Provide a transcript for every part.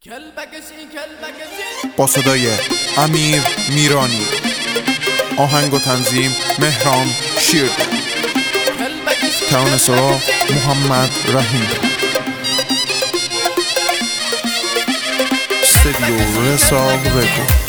با صدای امیر میرانی، آهنگ و تنظیم مهران شیرد، ترانه سرا محمد رحیم، استودیو رسال رکورد.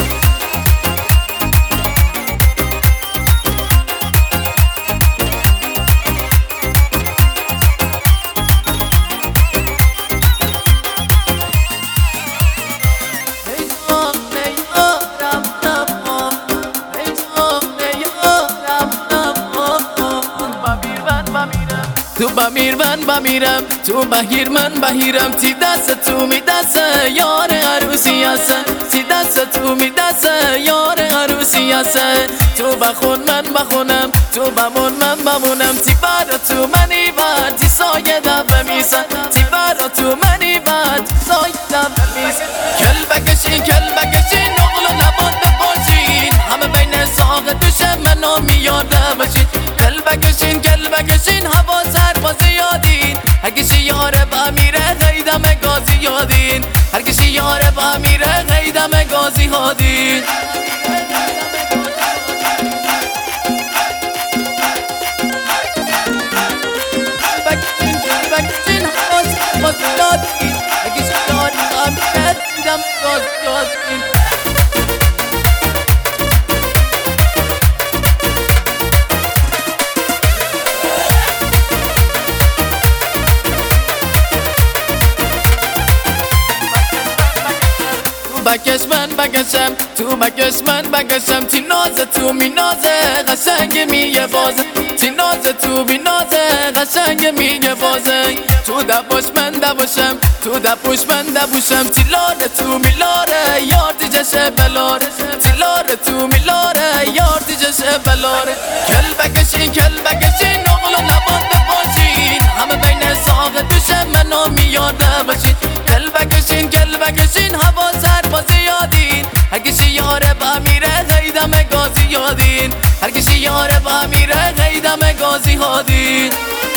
تو بمیر من بمیرم، تو بگیر من بگیرم، تی دست تو می دست یار عروسی هستن، تی دست تو می دست یار عروسی هستن. تو بخون من بخونم، تو بمون من بمونم، تی برا تو منی بعد تی سایه دفه میسن، تی برا تو منی بعد سایه دفه میسن. کل بکشین نقل و نباد بپاشین، همه بین ساق دوشم منو میاده باشین. کل بکشین هوا سرما زیادین، هر کشی یاره با میره غیدم گازی یادین، هر کشی یاره با میره غیدم گازی هادین. بکشین هوا سرما زیادین، هر کشی یاره با میره غیدم گازی یادین. بکش من بکشم، تو بکش من بکشم، تی نازه تو می نازه قشنگ میگه بازه، تی نازه تو می نازه قشنگ میگه بازه. تو دباش من دباشم، تو دبوش من دبوشم، تی لاره تو می لاره یار دیجشه بلاره، تی لاره تو می لاره یار دیجشه بلاره. کل بکشین نقل و نباد بپاشین، همه بین ساق دوشم منو میاده باشین. کل بکشین هوا سرما زیادین، هر کشی یاره با میره غیدم گازی یادین، هر کشی یاره با میره غیدم گازی هادین.